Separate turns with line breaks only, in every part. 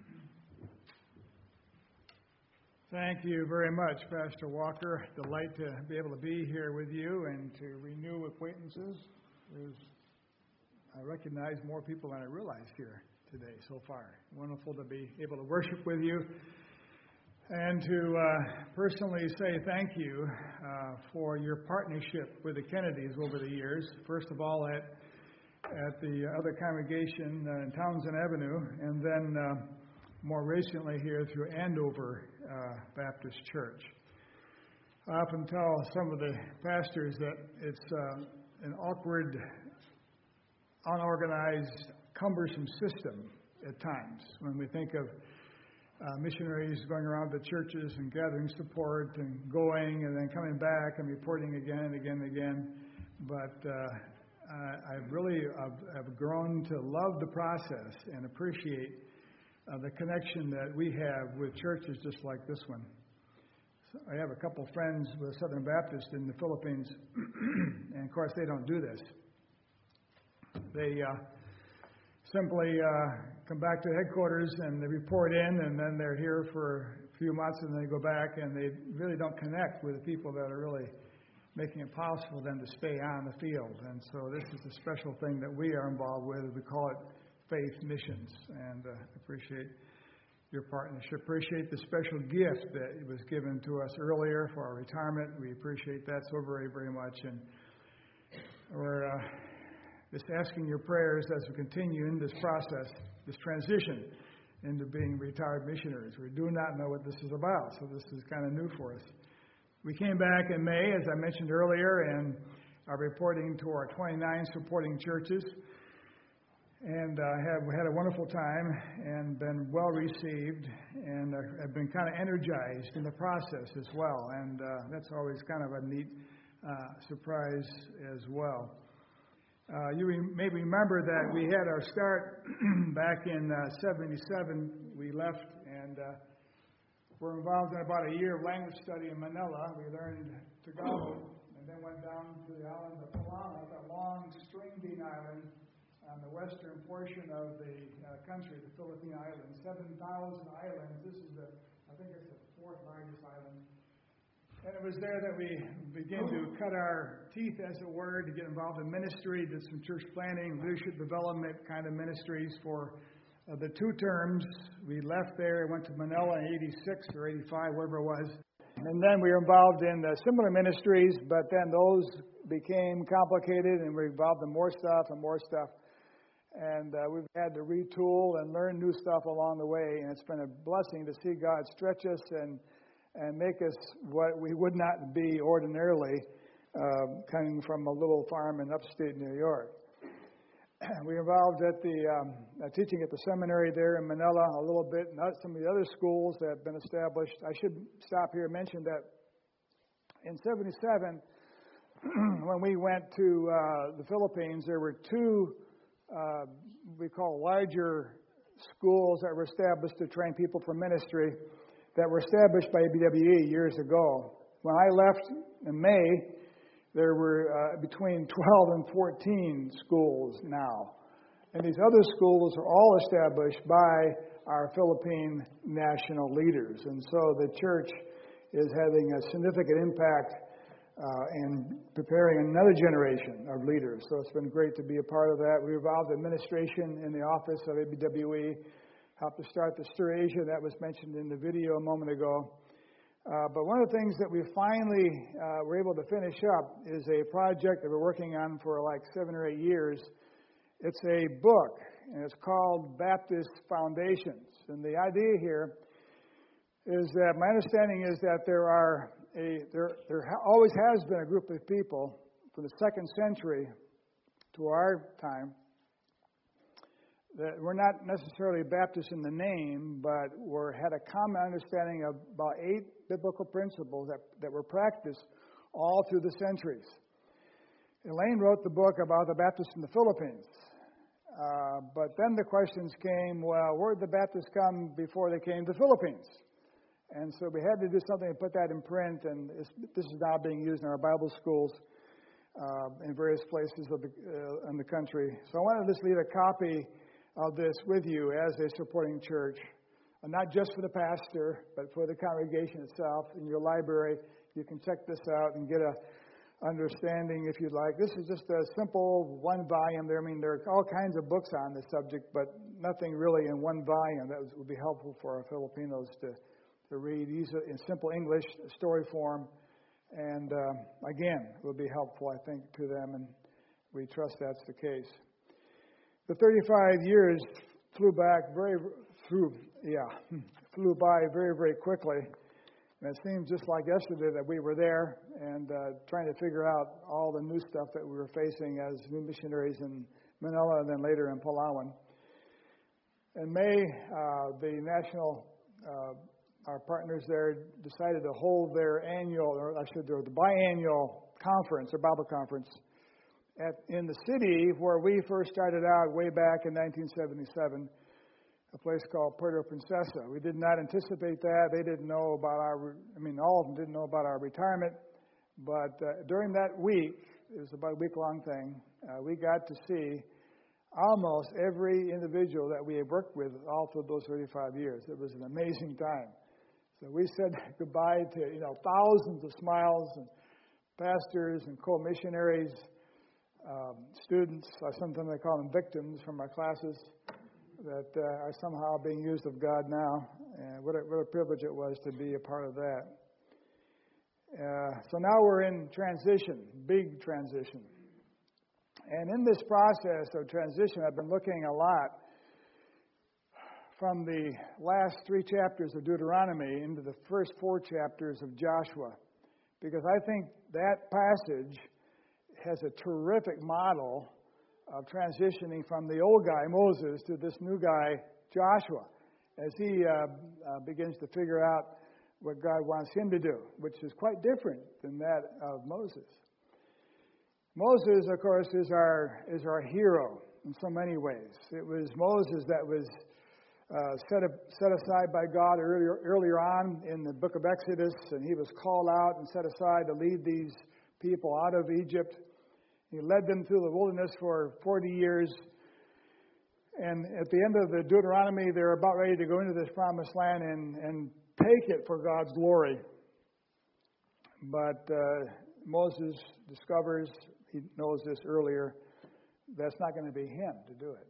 Thank you very much, Pastor Walker. Delight to be able to be here with you and to renew acquaintances. I recognize more people than I realized here today so far. Wonderful to be able to worship with you and to personally say thank you for your partnership with the Kennedys over the years. First of all, at the other congregation in Townsend Avenue, and then more recently here through Andover Baptist Church. I often tell some of the pastors that it's an awkward, unorganized, cumbersome system at times when we think of missionaries going around the churches and gathering support and going and then coming back and reporting again and again and again. But I've really grown to love the process and appreciate the connection that we have with churches just like this one. So I have a couple friends with Southern Baptist in the Philippines, and of course they don't do this. They simply come back to headquarters and they report in, and then they're here for a few months, and they go back, and they really don't connect with the people that are really making it possible for them to stay on the field. And so this is a special thing that we are involved with. We call it Faith Missions, and appreciate your partnership. Appreciate the special gift that was given to us earlier for our retirement. We appreciate that so very, very much, and we're just asking your prayers as we continue in this process, this transition into being retired missionaries. We do not know what this is about, so this is kind of new for us. We came back in May, as I mentioned earlier, and are reporting to our 29 supporting churches. And have had a wonderful time and been well received, and have been kind of energized in the process as well. And that's always kind of a neat surprise as well. You may remember that we had our start back in 77. We left and were involved in about a year of language study in Manila. We learned Tagalog and then went down to the island of Palawan, a long string bean island on the western portion of the country, the Philippine Islands, 7,000 islands. This is I think it's the fourth largest island. And it was there that we began to cut our teeth, as it were, to get involved in ministry, did some church planning, leadership development kind of ministries for the 2 terms. We left there, went to Manila in 86 or 85, wherever it was. And then we were involved in similar ministries, but then those became complicated, and we were involved in more stuff and more stuff. And we've had to retool and learn new stuff along the way, and it's been a blessing to see God stretch us and make us what we would not be ordinarily, coming from a little farm in upstate New York. We were involved at the teaching at the seminary there in Manila a little bit, and some of the other schools that have been established. I should stop here and mention that in 77, when we went to the Philippines, there were 2 we call larger schools that were established to train people for ministry that were established by ABWE years ago. When I left in May, there were between 12 and 14 schools now. And these other schools are all established by our Philippine national leaders. And so the church is having a significant impact and preparing another generation of leaders. So it's been great to be a part of that. We involved administration in the office of ABWE, helped to start the Stir Asia that was mentioned in the video a moment ago. But one of the things that we finally were able to finish up is a project that we're working on for like 7 or 8 years. It's a book, and it's called Baptist Foundations. And the idea here is that my understanding is that there always has been a group of people from the 2nd century to our time that were not necessarily Baptists in the name, but had a common understanding of about 8 biblical principles that were practiced all through the centuries. Elaine wrote the book about the Baptists in the Philippines. But then the questions came, well, where did the Baptists come before they came to the Philippines? And so we had to do something to put that in print, and this is now being used in our Bible schools in various places in the country. So I wanted to just leave a copy of this with you as a supporting church not just for the pastor, but for the congregation itself. In your library, you can check this out and get a understanding if you'd like. This is just a simple one volume there. I mean, there are all kinds of books on this subject, but nothing really in one volume that would be helpful for our Filipinos to read. These are in simple English, story form, and again, it would be helpful, I think, to them, and we trust that's the case. The 35 years flew by very, very quickly. And it seems just like yesterday that we were there and trying to figure out all the new stuff that we were facing as new missionaries in Manila and then later in Palawan. In May, the national, our partners there decided to hold their the biannual conference, or Bible conference, in the city where we first started out way back in 1977. A place called Puerto Princesa. We did not anticipate that. They didn't know about all of them didn't know about our retirement. But during that week, it was about a week-long thing, we got to see almost every individual that we had worked with all through those 35 years. It was an amazing time. So we said goodbye to, thousands of smiles and pastors and co-missionaries, students, sometimes I call them victims from our classes, that are somehow being used of God now. And what a privilege it was to be a part of that. So now we're in transition, big transition. And in this process of transition, I've been looking a lot from the last 3 chapters of Deuteronomy into the first 4 chapters of Joshua, because I think that passage has a terrific model of transitioning from the old guy, Moses, to this new guy, Joshua, as he begins to figure out what God wants him to do, which is quite different than that of Moses. Moses, of course, is our hero in so many ways. It was Moses that was set aside by God earlier on in the book of Exodus, and he was called out and set aside to lead these people out of Egypt. He led them through the wilderness for 40 years. And at the end of the Deuteronomy, they're about ready to go into this promised land and take it for God's glory. But Moses discovers, he knows this earlier, that's not going to be him to do it.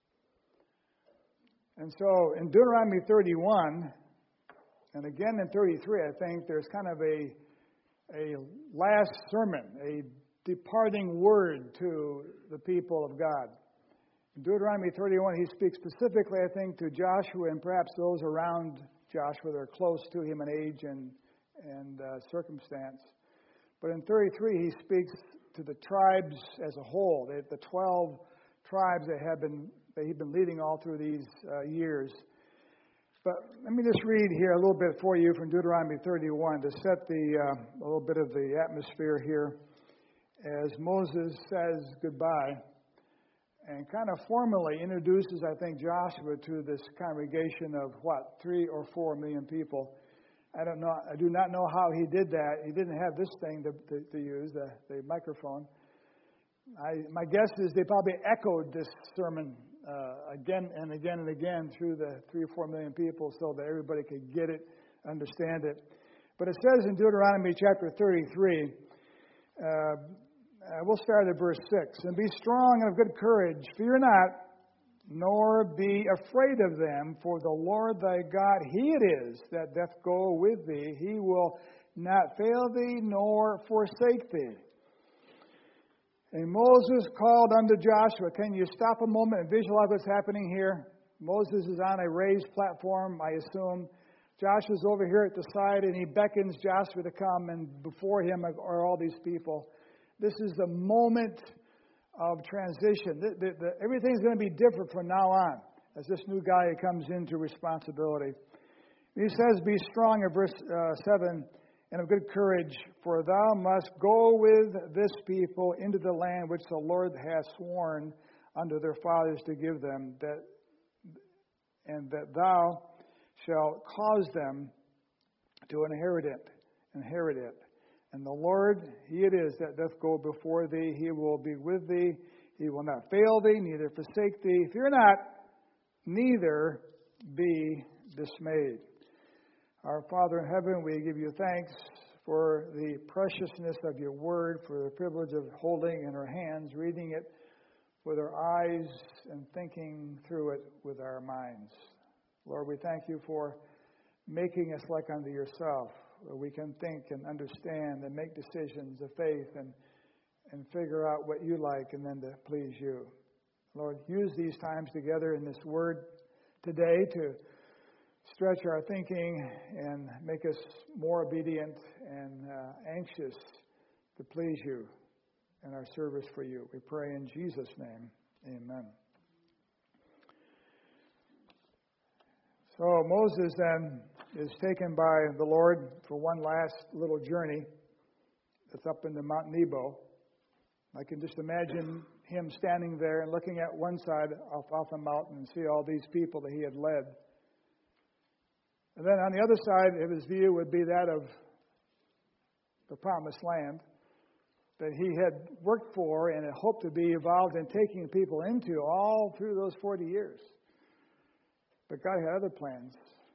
And so in Deuteronomy 31, and again in 33, I think there's kind of a last sermon, a departing word to the people of God. In Deuteronomy 31, he speaks specifically, I think, to Joshua and perhaps those around Joshua that are close to him in age and circumstance. But in 33, he speaks to the tribes as a whole, the 12 tribes that he'd been leading all through these years. But let me just read here a little bit for you from Deuteronomy 31 to set a little bit of the atmosphere here as Moses says goodbye and kind of formally introduces, I think, Joshua to this congregation of 3 or 4 million people. I do not know how he did that. He didn't have this thing to use, the microphone. My guess is they probably echoed this sermon again and again and again through the 3 or 4 million people so that everybody could get it, understand it. But it says in Deuteronomy chapter 33, we'll start at verse 6. And be strong and of good courage, fear not, nor be afraid of them, for the Lord thy God, he it is that doth go with thee. He will not fail thee, nor forsake thee. And Moses called unto Joshua. Can you stop a moment and visualize what's happening here? Moses is on a raised platform, I assume. Joshua's over here at the side, and he beckons Joshua to come, and before him are all these people. This is the moment of transition. Everything's going to be different from now on as this new guy comes into responsibility. He says, be strong, in verse 7, and of good courage, for thou must go with this people into the land which the Lord hath sworn unto their fathers to give them, and that thou shalt cause them to inherit it. And the Lord, he it is that doth go before thee. He will be with thee. He will not fail thee, neither forsake thee. Fear not, neither be dismayed. Our Father in heaven, we give you thanks for the preciousness of your word, for the privilege of holding in our hands, reading it with our eyes, and thinking through it with our minds. Lord, we thank you for making us like unto yourself, where we can think and understand and make decisions of faith and figure out what you like and then to please you. Lord, use these times together in this word today to stretch our thinking and make us more obedient and anxious to please you in our service for you. We pray in Jesus' name. Amen. So Moses then is taken by the Lord for one last little journey that's up into Mount Nebo. I can just imagine him standing there and looking at one side off the mountain and see all these people that he had led. And then on the other side of his view would be that of the promised land that he had worked for and had hoped to be involved in taking people into all through those 40 years. But God had other plans.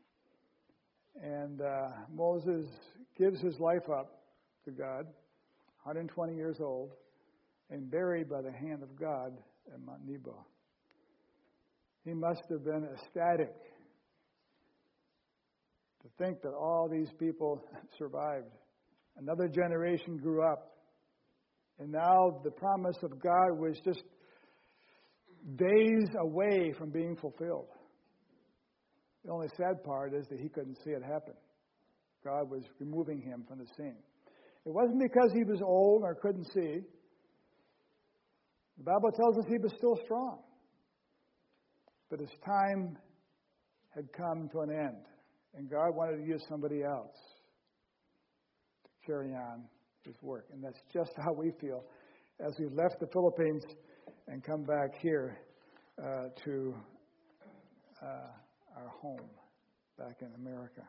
And Moses gives his life up to God, 120 years old, and buried by the hand of God at Mount Nebo. He must have been ecstatic to think that all these people survived. Another generation grew up. And now the promise of God was just days away from being fulfilled. The only sad part is that he couldn't see it happen. God was removing him from the scene. It wasn't because he was old or couldn't see. The Bible tells us he was still strong. But his time had come to an end. And God wanted to use somebody else to carry on his work. And that's just how we feel as we left the Philippines and come back here to our home back in America.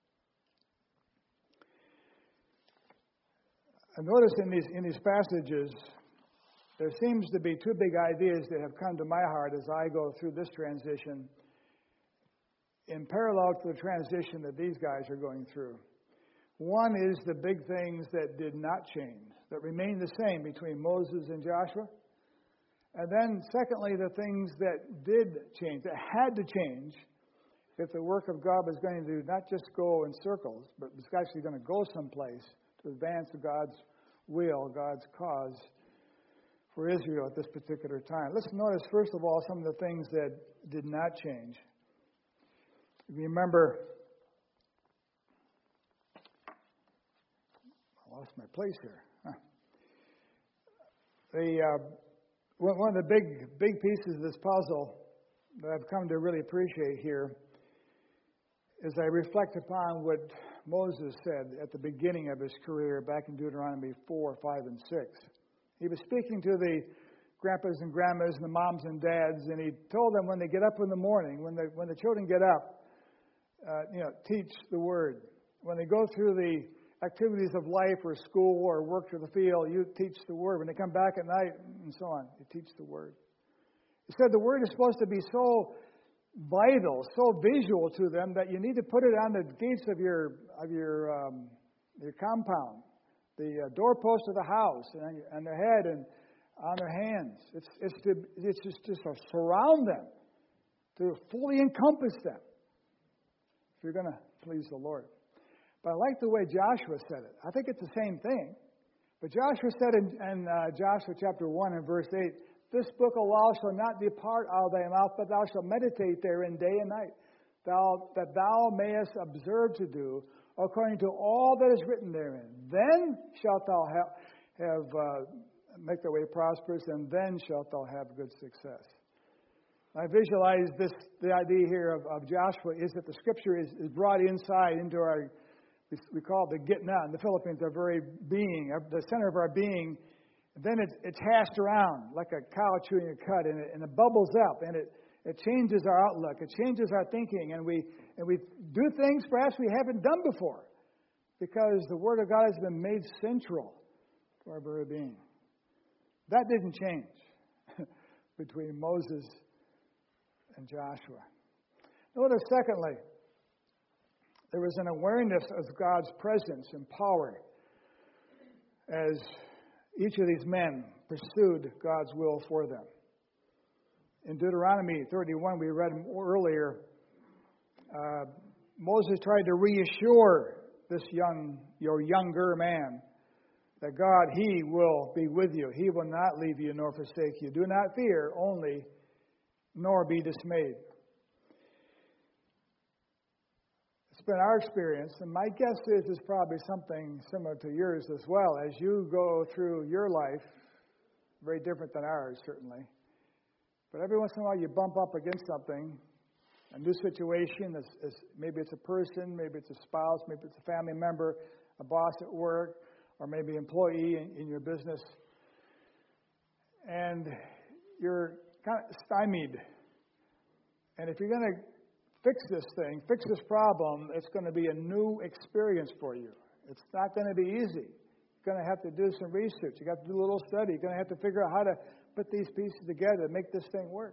I notice in these passages, there seems to be two big ideas that have come to my heart as I go through this transition in parallel to the transition that these guys are going through. One is the big things that did not change, that remained the same between Moses and Joshua. And then, secondly, the things that did change, that had to change if the work of God was going to not just go in circles, but was actually going to go someplace to advance God's will, God's cause for Israel at this particular time. Let's notice, first of all, some of the things that did not change. If you remember, I lost my place here. One of the big pieces of this puzzle that I've come to really appreciate here is I reflect upon what Moses said at the beginning of his career back in Deuteronomy 4, 5, and 6. He was speaking to the grandpas and grandmas and the moms and dads, and he told them when they get up in the morning, when the children get up, teach the word. When they go through the activities of life or school or work to the field, you teach the word. When they come back at night and so on, you teach the word. He said the word is supposed to be so vital, so visual to them that you need to put it on the gates of your compound, the doorpost of the house, and their head and on their hands. It's just to surround them, to fully encompass them, if you're going to please the Lord. But I like the way Joshua said it. I think it's the same thing. But Joshua said in Joshua chapter 1 and verse 8, "This book of law shall not depart out of thy mouth, but thou shalt meditate therein day and night, that thou mayest observe to do according to all that is written therein. Then shalt thou make thy way prosperous, and then shalt thou have good success." I visualize the idea here of Joshua is that the Scripture is brought inside into our, we call it the Gitna in the Philippines, our very being, the center of our being. And then it's hashed around like a cow chewing a cud, and it bubbles up, and it changes our outlook, it changes our thinking, and we do things perhaps we haven't done before because the Word of God has been made central to our very being. That didn't change between Moses and Joshua. Notice, secondly, There was an awareness of God's presence and power as each of these men pursued God's will for them. In Deuteronomy 31, we read earlier, Moses tried to reassure this younger man that God, He will be with you. He will not leave you nor forsake you. Do not fear only, nor be dismayed. It's been our experience, and my guess is it's probably something similar to yours as well. As you go through your life, very different than ours, certainly. But every once in a while you bump up against something, a new situation. Maybe it's a person, maybe it's a spouse, maybe it's a family member, a boss at work, or maybe an employee in your business. And you're kind of stymied. And if you're going to fix this problem, it's going to be a new experience for you. It's not going to be easy. You're going to have to do some research. You've got to do a little study. You're going to have to figure out how to put these pieces together to make this thing work.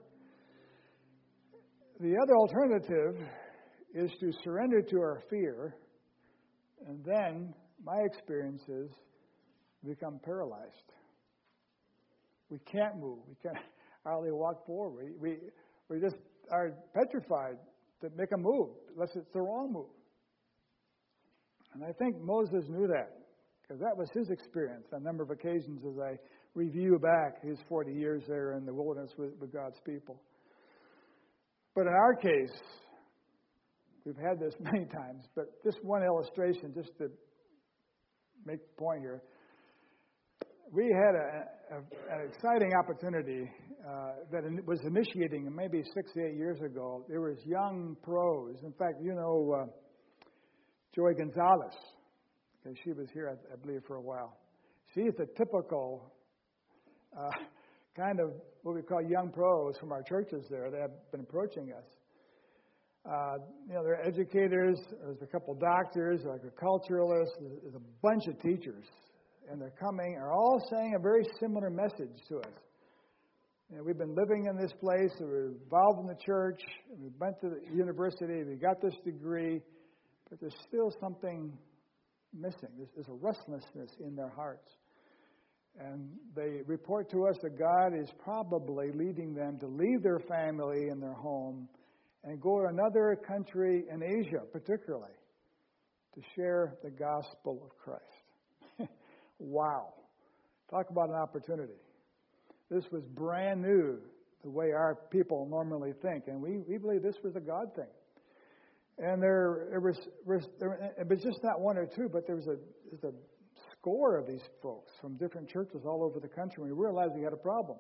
The other alternative is to surrender to our fear, and then my experience is we become paralyzed. We can't move. We can't hardly walk forward. We just are petrified to make a move, unless it's the wrong move. And I think Moses knew that, because that was his experience on a number of occasions as I review back his 40 years there in the wilderness with God's people. But in our case, we've had this many times, but just one illustration, just to make the point here. We had an exciting opportunity that was initiating maybe 6 to 8 years ago. There was young pros. In fact, you know Joy Gonzalez. Okay, she was here, I believe, for a while. She is a typical kind of what we call young pros from our churches there that have been approaching us. They're educators. There's a couple doctors, agriculturalists. There's a bunch of teachers. And they're coming, are all saying a very similar message to us. We've been living in this place, we're involved in the church, we went to the university, we got this degree, but there's still something missing. There's a restlessness in their hearts. And they report to us that God is probably leading them to leave their family and their home and go to another country in Asia, particularly, to share the gospel of Christ. Wow. Talk about an opportunity. This was brand new, the way our people normally think. And we believe this was a God thing. And it was just not one or two, but there was a score of these folks from different churches all over the country. We realized we had a problem.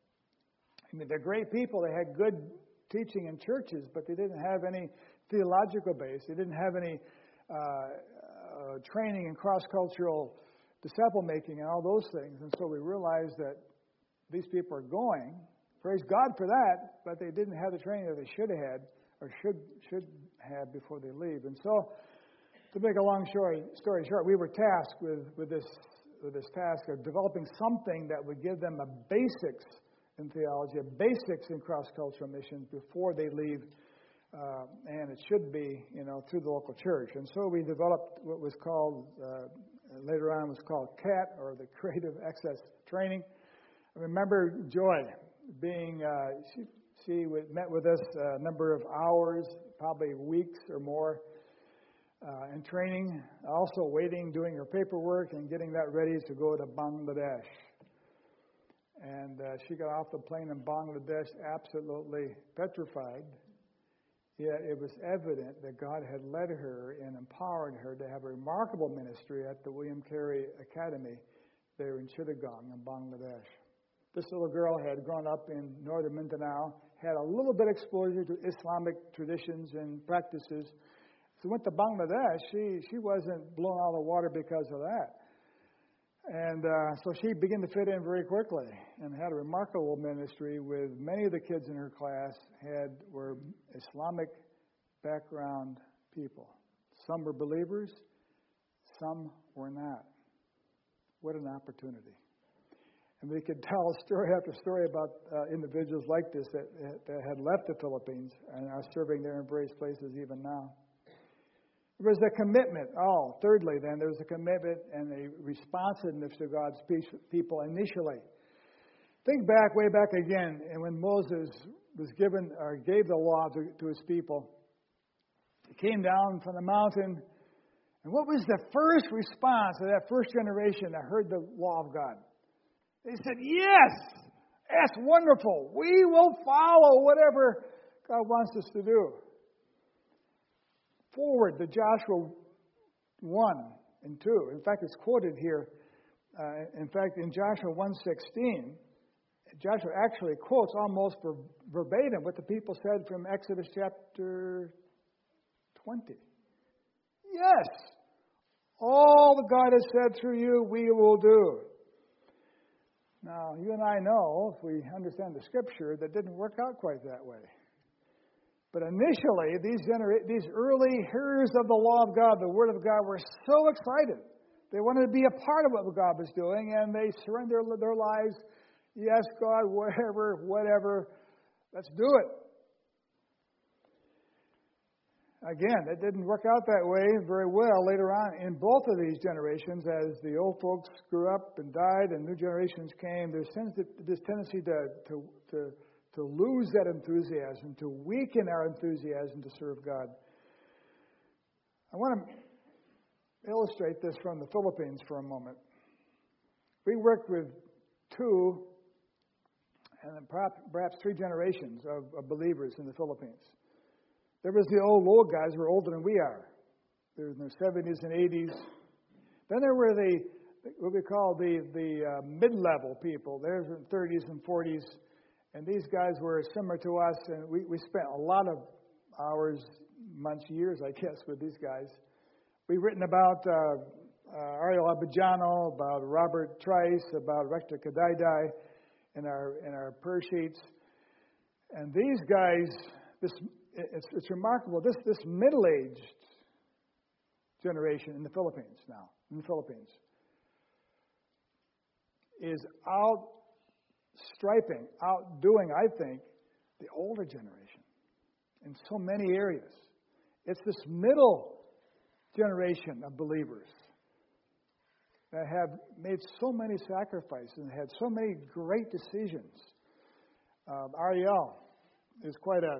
I mean, they're great people. They had good teaching in churches, but they didn't have any theological base. They didn't have any training in cross-cultural disciple making and all those things. And so we realized that these people are going, praise God for that, but they didn't have the training that they should have had or should have before they leave. And so, to make a long story short, we were tasked with this task of developing something that would give them a basics in theology, a basics in cross-cultural missions before they leave, and it should be, through the local church. And so we developed what was called, later on was called CAT, or the Creative Access Training. I remember Joy being, she met with us a number of hours, probably weeks or more, in training, also waiting, doing her paperwork and getting that ready to go to Bangladesh. And she got off the plane in Bangladesh absolutely petrified, yet it was evident that God had led her and empowered her to have a remarkable ministry at the William Carey Academy there in Chittagong in Bangladesh. This little girl had grown up in northern Mindanao, had a little bit of exposure to Islamic traditions and practices. So went to Bangladesh. She wasn't blown out of the water because of that. And so she began to fit in very quickly and had a remarkable ministry with many of the kids in her class were Islamic background people. Some were believers, some were not. What an opportunity. And we could tell story after story about individuals like this that had left the Philippines and are serving there in various places even now. There was a commitment. Thirdly, then, there was a commitment and a responsiveness to God's people initially. Think back, way back again, and when Moses was given or gave the law to his people, he came down from the mountain, and what was the first response of that first generation that heard the law of God? They said, "Yes, that's wonderful. We will follow whatever God wants us to do." Forward to Joshua 1 and 2. In fact, it's quoted here. In fact, in Joshua 1:16, Joshua actually quotes almost verbatim what the people said from Exodus chapter 20. Yes, all that God has said through you, we will do. Now, you and I know, if we understand the Scripture, that didn't work out quite that way. But initially, these early hearers of the law of God, the Word of God, were so excited. They wanted to be a part of what God was doing, and they surrendered their lives. Yes, God, whatever, let's do it. Again, it didn't work out that way very well later on in both of these generations. As the old folks grew up and died and new generations came, there's this tendency to lose that enthusiasm, to weaken our enthusiasm to serve God. I want to illustrate this from the Philippines for a moment. We worked with two and perhaps three generations of believers in the Philippines. There was the old guys who were older than we are. They're in their 70s and 80s. Then there were what we call the mid-level people. They're in 30s and 40s. And these guys were similar to us, and we spent a lot of hours, months, years, I guess, with these guys. We've written about Ariel Abujano, about Robert Trice, about Rector Kadaydai in our prayer sheets. And these guys, it's remarkable, this middle-aged generation in the Philippines now, is outdoing, I think, the older generation in so many areas. It's this middle generation of believers that have made so many sacrifices and had so many great decisions. Ariel is quite a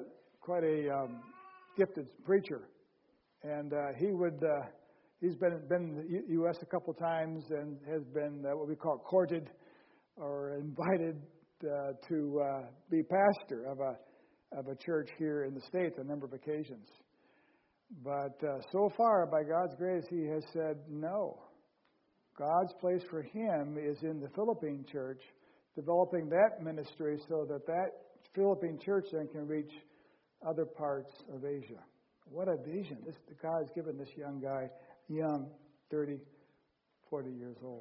gifted preacher, and he's been in the U.S. a couple times and has been what we call courted or invited to be pastor of a church here in the States on a number of occasions. But so far, by God's grace, he has said no. God's place for him is in the Philippine church, developing that ministry so that Philippine church then can reach other parts of Asia. What a vision. God has given this young guy, 30, 40 years old.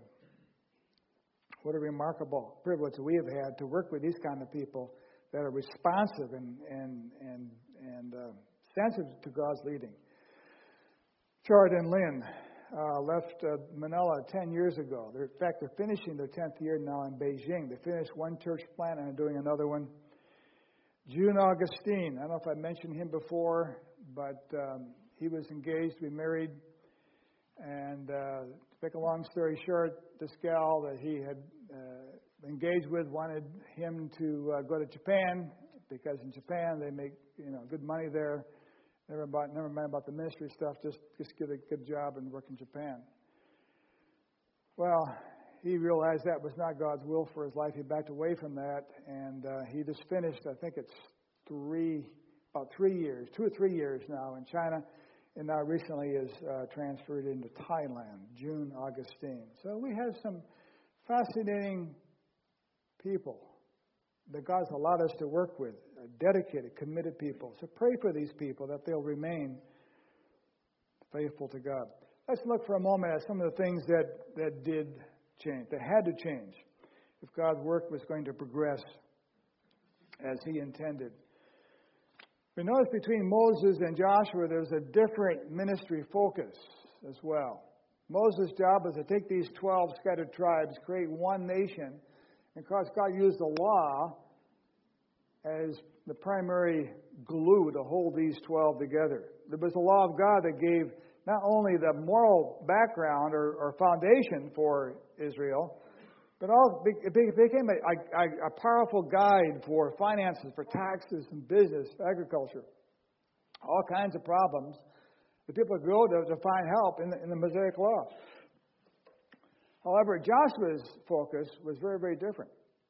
What a remarkable privilege we have had to work with these kind of people that are responsive and sensitive to God's leading. Chard and Lynn left Manila 10 years ago. In fact, they're finishing their 10th year now in Beijing. They finished one church plant and are doing another one. June Augustine, I don't know if I mentioned him before, but he was engaged to be married. And to make a long story short, this gal that he had engaged with wanted him to go to Japan, because in Japan they make good money there. Never mind about the ministry stuff. Just get a good job and work in Japan. Well, he realized that was not God's will for his life. He backed away from that, and he just finished. I think it's 2 or 3 years now in China, and now recently is transferred into Thailand. June Augustine. So we have some fascinating people that God's allowed us to work with, dedicated, committed people. So pray for these people that they'll remain faithful to God. Let's look for a moment at some of the things that did change, that had to change, if God's work was going to progress as he intended. We notice between Moses and Joshua there's a different ministry focus as well. Moses' job was to take these 12 scattered tribes, create one nation, and because God used the law as the primary glue to hold these 12 together. There was the law of God that gave not only the moral background or foundation for Israel, but it became a powerful guide for finances, for taxes and business, agriculture, all kinds of problems that people go to find help in the Mosaic Law. However, Joshua's focus was very, very different.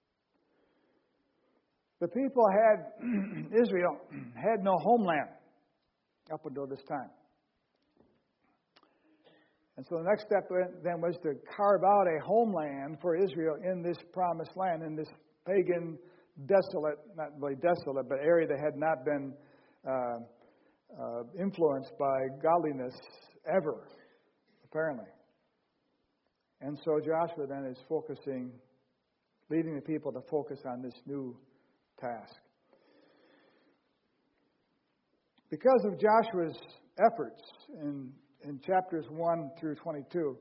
The people Israel had no homeland up until this time. And so the next step then was to carve out a homeland for Israel in this promised land, in this pagan, desolate, not really desolate, but area that had not been influenced by godliness ever, apparently. And so Joshua then is leading the people to focus on this new task. Because of Joshua's efforts in chapters 1 through 22,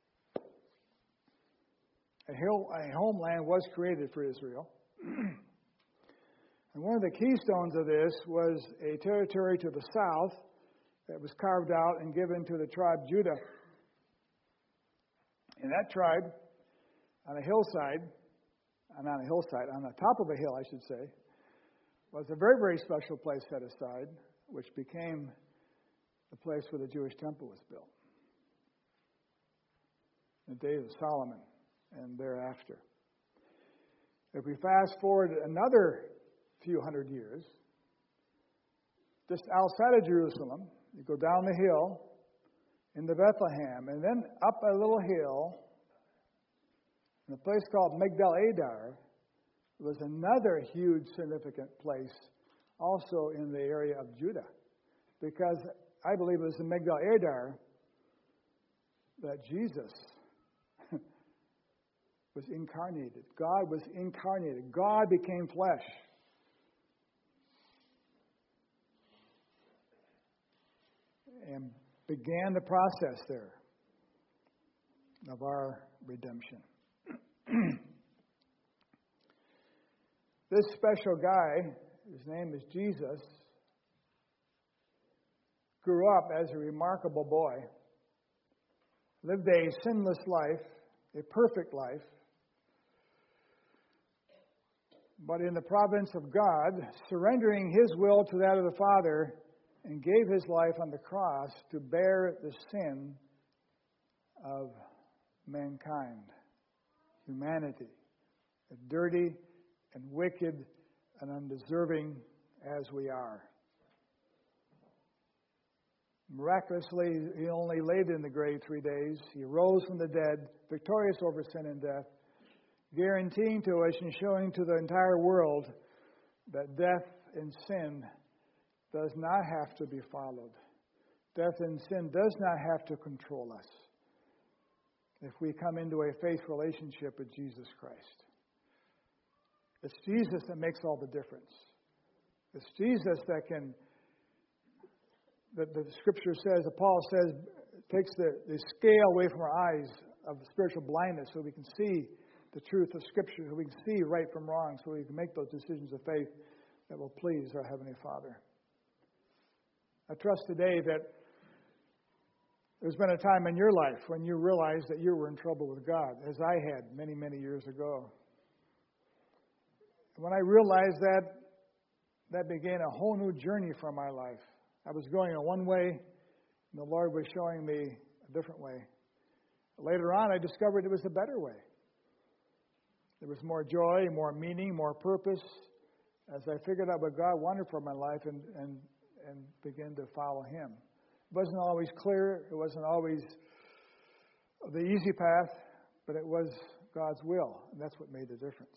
a homeland was created for Israel. And one of the keystones of this was a territory to the south that was carved out and given to the tribe Judah. And that tribe, on the top of a hill, I should say, was a very, very special place set aside, which became the place where the Jewish temple was built in the days of Solomon and thereafter. If we fast forward another few hundred years, just outside of Jerusalem, you go down the hill into Bethlehem, and then up a little hill in a place called Migdal Adar was another huge significant place also in the area of Judah, because I believe it was in Migdal Adar that Jesus was incarnated. God was incarnated. God became flesh. And began the process there of our redemption. This special guy, his name is Jesus, grew up as a remarkable boy, lived a sinless life, a perfect life, but in the providence of God, surrendering his will to that of the Father, and gave his life on the cross to bear the sin of mankind, humanity, dirty and wicked and undeserving as we are. Miraculously, he only laid in the grave 3 days. He rose from the dead, victorious over sin and death, guaranteeing to us and showing to the entire world that death and sin does not have to be followed. Death and sin does not have to control us if we come into a faith relationship with Jesus Christ. It's Jesus that makes all the difference. It's Jesus that the Scripture says, Paul says, takes the scale away from our eyes of spiritual blindness so we can see the truth of Scripture, so we can see right from wrong, so we can make those decisions of faith that will please our Heavenly Father. I trust today that there's been a time in your life when you realized that you were in trouble with God, as I had many, many years ago. When I realized that, that began a whole new journey for my life. I was going in one way, and the Lord was showing me a different way. Later on, I discovered it was a better way. There was more joy, more meaning, more purpose, as I figured out what God wanted for my life and began to follow Him. It wasn't always clear. It wasn't always the easy path, but it was God's will, and that's what made the difference.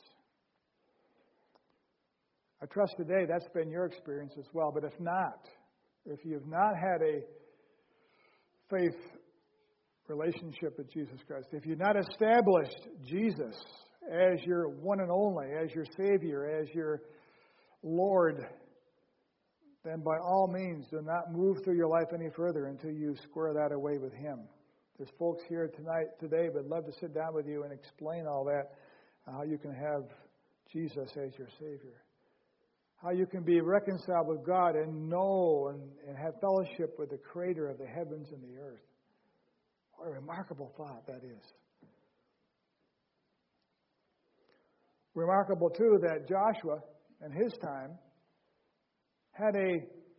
I trust today that's been your experience as well, but if not, if you've not had a faith relationship with Jesus Christ, if you've not established Jesus as your one and only, as your Savior, as your Lord, then by all means do not move through your life any further until you square that away with Him. There's folks here today would love to sit down with you and explain all that, how you can have Jesus as your Savior. How you can be reconciled with God and know and have fellowship with the Creator of the heavens and the earth. What a remarkable thought that is. Remarkable, too, that Joshua, in his time, had a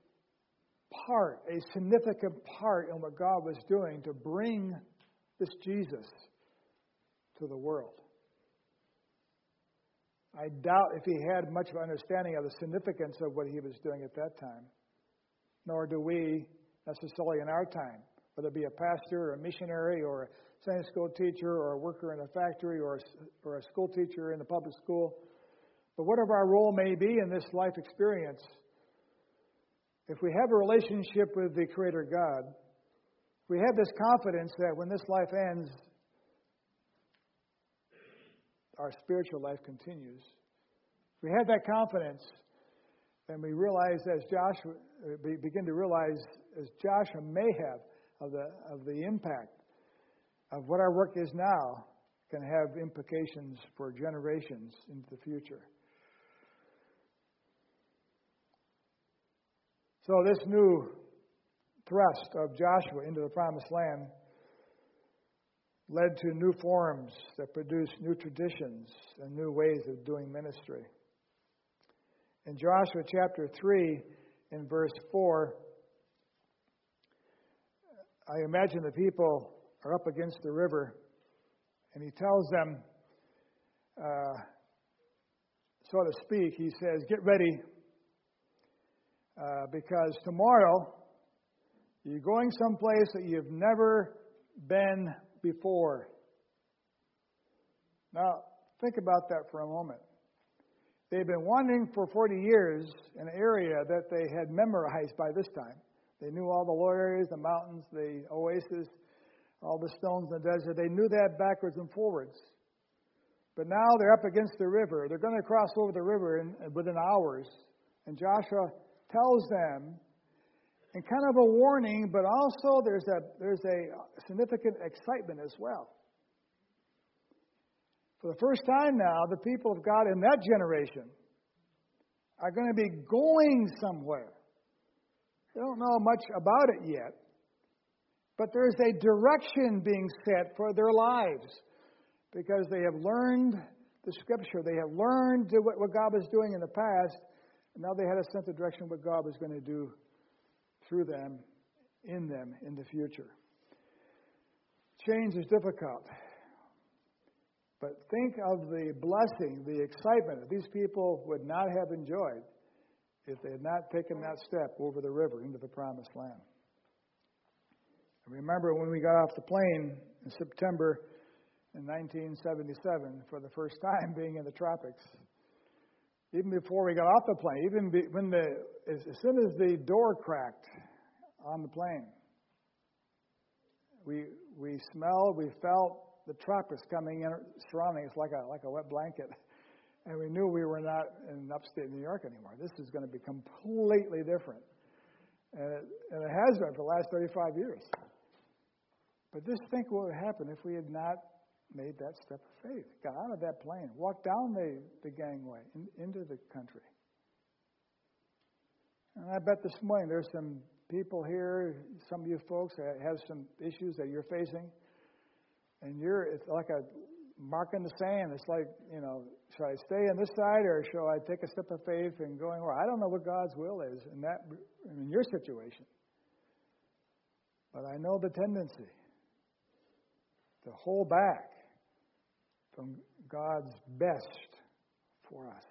significant part in what God was doing to bring this Jesus to the world. I doubt if he had much of an understanding of the significance of what he was doing at that time, nor do we necessarily in our time, whether it be a pastor or a missionary or a Sunday school teacher or a worker in a factory or a school teacher in the public school. But whatever our role may be in this life experience, if we have a relationship with the Creator God, if we have this confidence that when this life ends, our spiritual life continues. If we have that confidence, then we realize we begin to realize, as Joshua may have, of the impact of what our work is now can have implications for generations into the future. So this new thrust of Joshua into the Promised Land led to new forms that produced new traditions and new ways of doing ministry. In Joshua chapter 3, in verse 4, I imagine the people are up against the river, and he tells them, so to speak, he says, get ready, because tomorrow you're going someplace that you've never been before. Now, think about that for a moment. They've been wandering for 40 years in an area that they had memorized by this time. They knew all the low areas, the mountains, the oasis, all the stones in the desert. They knew that backwards and forwards. But now they're up against the river. They're going to cross over the river within hours. And Joshua tells them, in kind of a warning, but also there's a significant excitement as well. For the first time now, the people of God in that generation are going to be going somewhere. They don't know much about it yet, but there's a direction being set for their lives because they have learned the Scripture. They have learned what God was doing in the past, and now they had a sense of direction of what God was going to do through them, in the future. Change is difficult. But think of the blessing, the excitement that these people would not have enjoyed if they had not taken that step over the river into the Promised Land. I remember when we got off the plane in September in 1977 for the first time being in the tropics. Even before we got off the plane, as soon as the door cracked on the plane, we smelled, we felt the tropics coming in, surrounding us like a wet blanket, and we knew we were not in upstate New York anymore. This is going to be completely different, and it has been for the last 35 years. But just think what would happen if we had not made that step of faith, got out of that plane, walked down the gangway into the country. And I bet this morning there's some people here, some of you folks that have some issues that you're facing, and it's like a mark in the sand. It's like, should I stay on this side or shall I take a step of faith and go anywhere? I don't know what God's will is in your situation. But I know the tendency to hold back from God's best for us.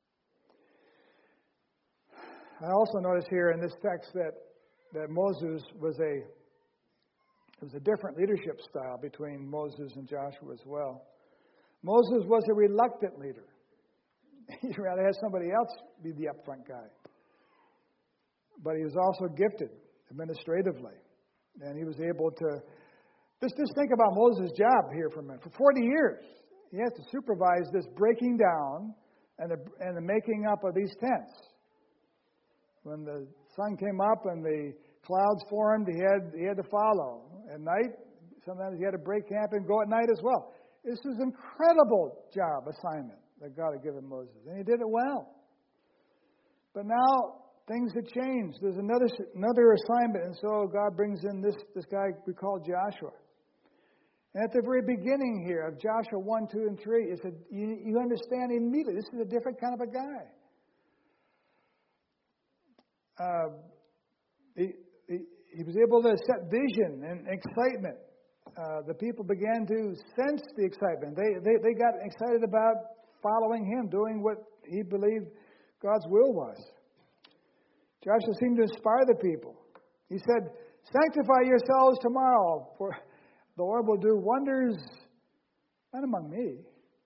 I also notice here in this text that Moses was a different leadership style between Moses and Joshua as well. Moses was a reluctant leader. He'd rather have somebody else be the upfront guy. But he was also gifted administratively. And he was able to... Just think about Moses' job here for a minute. For 40 years, he has to supervise this breaking down and the making up of these tents. When the sun came up and the clouds formed, he had to follow. At night, sometimes he had to break camp and go at night as well. This is an incredible job assignment that God had given Moses, and he did it well. But now, things had changed. There's another assignment, and so God brings in this guy we call Joshua. And at the very beginning here of Joshua 1, 2, and 3, it said, you understand immediately, this is a different kind of a guy. He was able to set vision and excitement. The people began to sense the excitement. They got excited about following him, doing what he believed God's will was. Joshua seemed to inspire the people. He said, sanctify yourselves tomorrow, for the Lord will do wonders, not among me.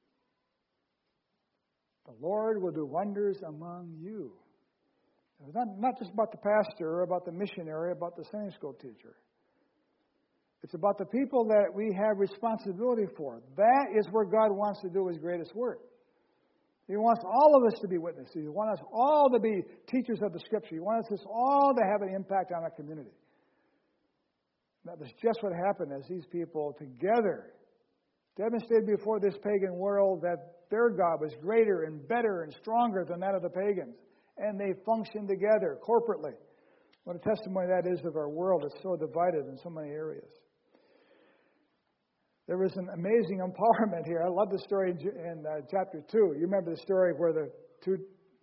The Lord will do wonders among you. It's not just about the pastor or about the missionary, about the Sunday school teacher. It's about the people that we have responsibility for. That is where God wants to do his greatest work. He wants all of us to be witnesses. He wants us all to be teachers of the Scripture. He wants us all to have an impact on our community. That was just what happened as these people together demonstrated before this pagan world that their God was greater and better and stronger than that of the pagans. And they functioned together corporately. What a testimony that is of our world. It's so divided in so many areas. There was an amazing empowerment here. I love the story in chapter 2. You remember the story where the two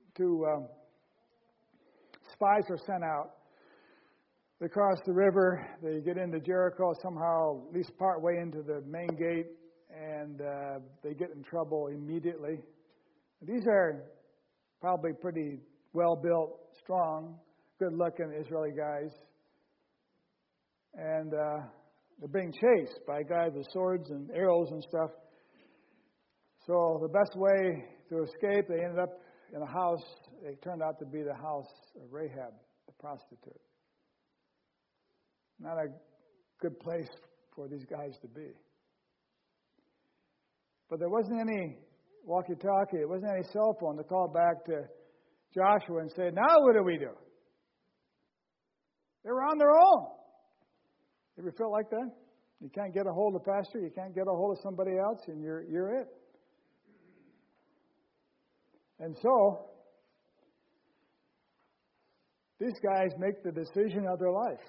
spies are sent out. They cross the river. They get into Jericho somehow, at least part way into the main gate, and they get in trouble immediately. These are probably pretty well-built, strong, good-looking Israeli guys. And they're being chased by guys with swords and arrows and stuff. So the best way to escape, they ended up in a house. It turned out to be the house of Rahab, the prostitute. Not a good place for these guys to be. But there wasn't any walkie-talkie. There wasn't any cell phone to call back to Joshua and say, now what do we do? They were on their own. You ever felt like that? You can't get a hold of the pastor, you can't get a hold of somebody else, and you're it. And so, these guys make the decision of their life.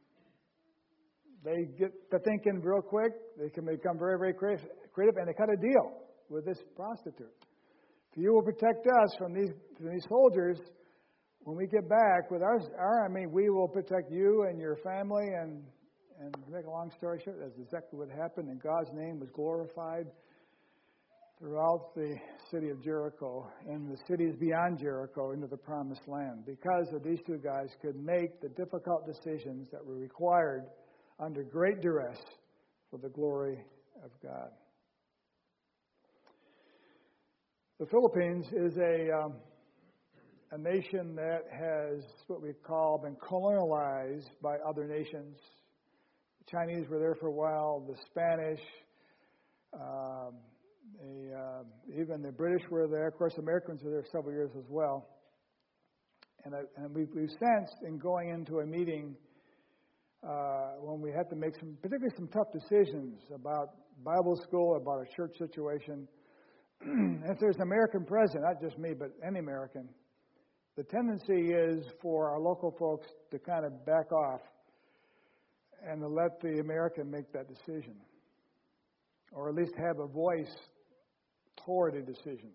They get to thinking real quick. They can become very, very creative, and they cut a deal with this prostitute. If you will protect us from these soldiers, when we get back with our army, we will protect you and your family. And to make a long story short, that's exactly what happened. And God's name was glorified throughout the city of Jericho and the cities beyond Jericho into the promised land, because of these two guys could make the difficult decisions that were required under great duress for the glory of God. The Philippines is a nation that has what we call been colonialized by other nations. The Chinese were there for a while, the Spanish, even the British were there. Of course, Americans were there several years as well. And we've sensed in going into a meeting when we had to make particularly some tough decisions about Bible school, about a church situation. If there's an American president, not just me, but any American, the tendency is for our local folks to kind of back off and to let the American make that decision, or at least have a voice toward a decision.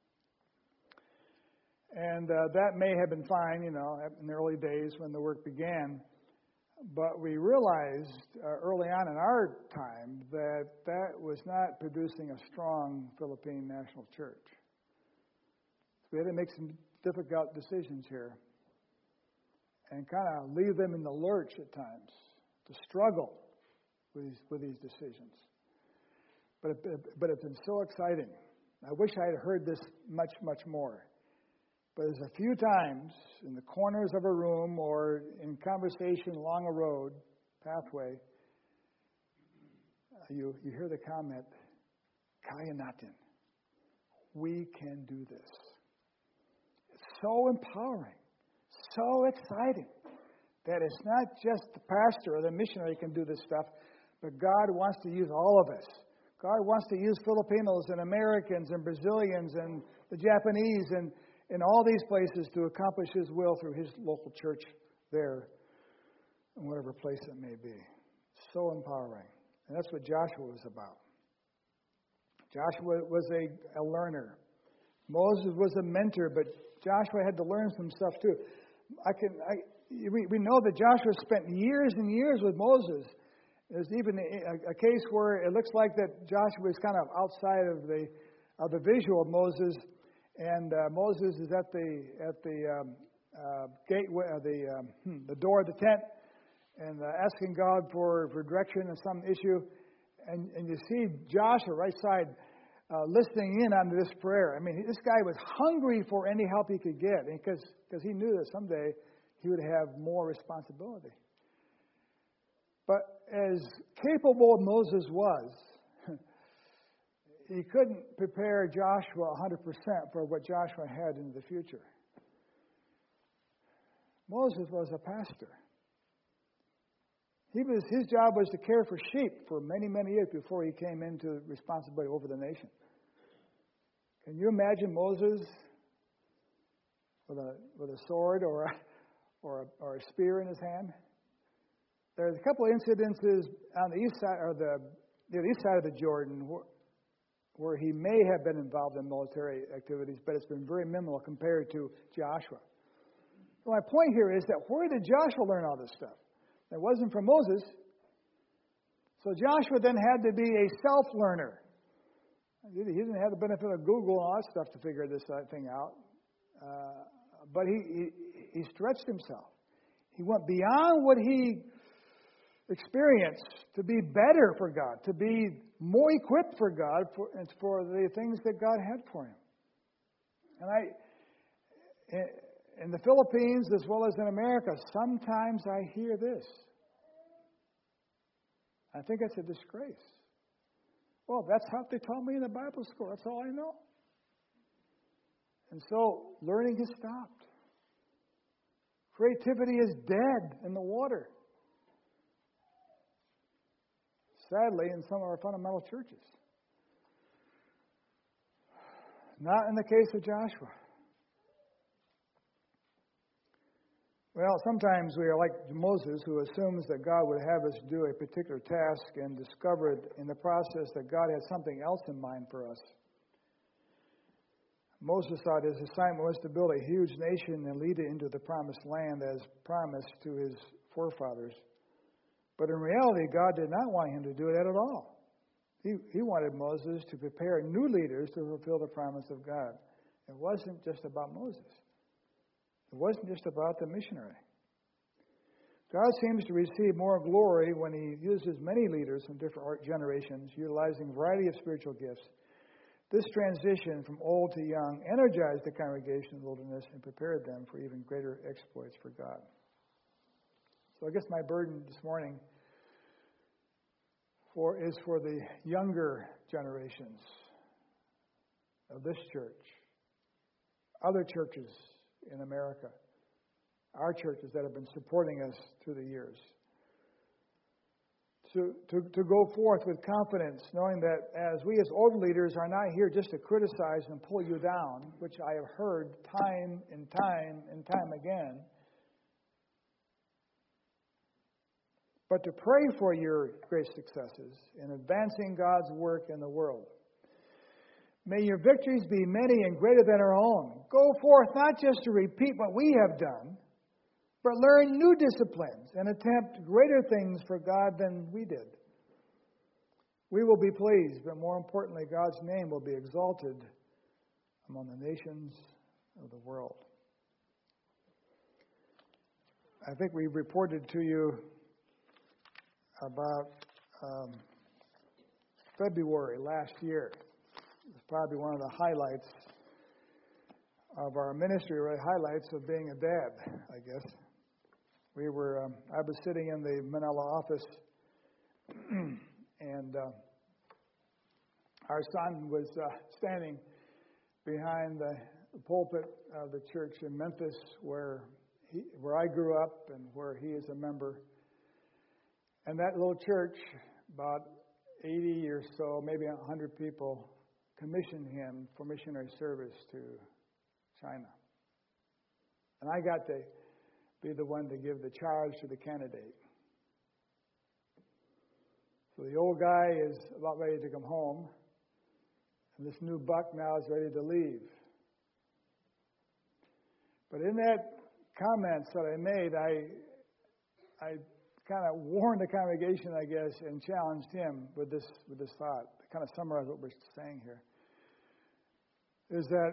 And that may have been fine, in the early days when the work began. But we realized early on in our time that was not producing a strong Philippine national church. So we had to make some difficult decisions here and kind of leave them in the lurch at times to struggle with these decisions. But it's been so exciting. I wish I had heard this much, much more. But there's a few times in the corners of a room or in conversation along a road, pathway, you hear the comment, Kaya natin. We can do this. It's so empowering, so exciting that it's not just the pastor or the missionary can do this stuff, but God wants to use all of us. God wants to use Filipinos and Americans and Brazilians and the Japanese and in all these places to accomplish His will through His local church there, in whatever place it may be. So empowering. And that's what Joshua was about. Joshua was a learner. Moses was a mentor, but Joshua had to learn some stuff too. We know that Joshua spent years and years with Moses. There's even a case where it looks like that Joshua is kind of outside of the visual of Moses, and Moses is at the gateway, the door of the tent, and asking God for direction on some issue, and you see Joshua right side listening in on this prayer. I mean, this guy was hungry for any help he could get, because he knew that someday he would have more responsibility. But as capable as Moses was, he couldn't prepare Joshua 100% for what Joshua had in the future. Moses was a pastor. His job was to care for sheep for many, many years before he came into responsibility over the nation. Can you imagine Moses with a sword or a spear in his hand? There's a couple of incidences on the east side, or the east side of the Jordan, where he may have been involved in military activities, but it's been very minimal compared to Joshua. So my point here is that where did Joshua learn all this stuff? It wasn't from Moses. So Joshua then had to be a self-learner. He didn't have the benefit of Google and all that stuff to figure this thing out. But he stretched himself. He went beyond what he experienced to be better for God, to be more equipped for God, and for the things that God had for him. And in the Philippines, as well as in America, sometimes I hear this. I think it's a disgrace. Well, that's how they taught me in the Bible school. That's all I know. And so, learning has stopped. Creativity is dead in the water. Sadly, in some of our fundamental churches. Not in the case of Joshua. Well, sometimes we are like Moses, who assumes that God would have us do a particular task and discovered in the process that God had something else in mind for us. Moses thought his assignment was to build a huge nation and lead it into the promised land as promised to his forefathers. But in reality, God did not want him to do that at all. He wanted Moses to prepare new leaders to fulfill the promise of God. It wasn't just about Moses. It wasn't just about the missionary. God seems to receive more glory when He uses many leaders from different generations, utilizing a variety of spiritual gifts. This transition from old to young energized the congregation in the wilderness and prepared them for even greater exploits for God. So I guess my burden this morning is for the younger generations of this church, other churches in America, our churches that have been supporting us through the years. To go forth with confidence, knowing that as we as old leaders are not here just to criticize and pull you down, which I have heard time and time again, but to pray for your great successes in advancing God's work in the world. May your victories be many and greater than our own. Go forth not just to repeat what we have done, but learn new disciplines and attempt greater things for God than we did. We will be pleased, but more importantly, God's name will be exalted among the nations of the world. I think we reported to you about February last year. It's probably one of the highlights of our ministry, or highlights of being a dad, I guess. I was sitting in the Manila office, and our son was standing behind the pulpit of the church in Memphis, where I grew up and where he is a member. And that little church, about 80 or so, maybe 100 people, commissioned him for missionary service to China. And I got to be the one to give the charge to the candidate. So the old guy is about ready to come home, and this new buck now is ready to leave. But in that comments that I made, I kind of warned the congregation, I guess, and challenged him with this thought. To kind of summarize what we're saying here, is that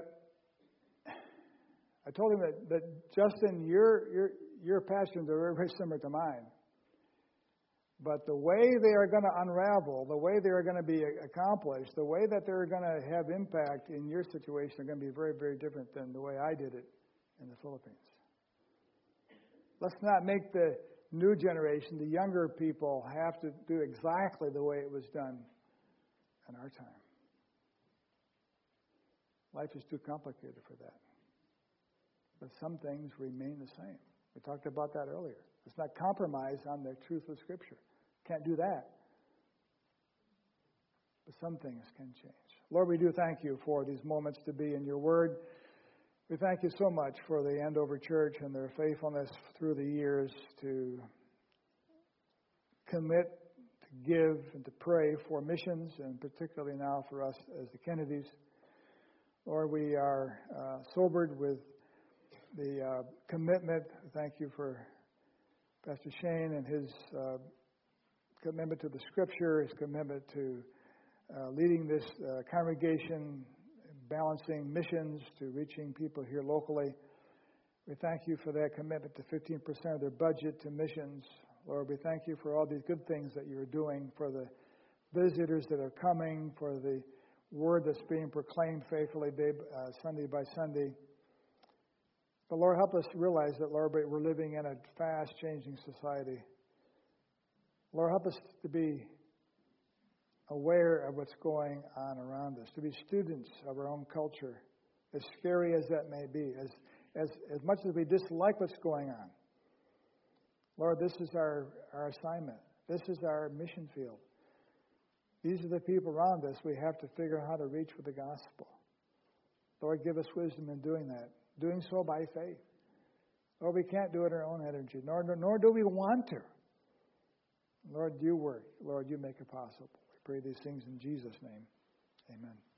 I told him that Justin, your passions are very, very similar to mine. But the way they are going to unravel, the way they are going to be accomplished, the way that they're going to have impact in your situation are going to be very, very different than the way I did it in the Philippines. Let's not make the new generation, the younger people, have to do exactly the way it was done in our time. Life is too complicated for that. But some things remain the same. We talked about that earlier. Let's not compromise on the truth of Scripture. Can't do that. But some things can change. Lord, we do thank you for these moments to be in your word. We thank you so much for the Andover Church and their faithfulness through the years to commit, to give, and to pray for missions, and particularly now for us as the Kennedys. Lord, we are sobered with the commitment. Thank you for Pastor Shane and his commitment to the Scripture, his commitment to leading this congregation, balancing missions to reaching people here locally. We thank you for that commitment to 15% of their budget to missions. Lord, we thank you for all these good things that you're doing, for the visitors that are coming, for the word that's being proclaimed faithfully Sunday by Sunday. But Lord, help us realize that, Lord, we're living in a fast-changing society. Lord, help us to be aware of what's going on around us, to be students of our own culture, as scary as that may be, as much as we dislike what's going on. Lord, this is our assignment. This is our mission field. These are the people around us we have to figure out how to reach with the gospel. Lord, give us wisdom in doing that, doing so by faith. Lord, we can't do it in our own energy, nor do we want to. Lord, you work. Lord, you make it possible. We pray these things in Jesus' name. Amen.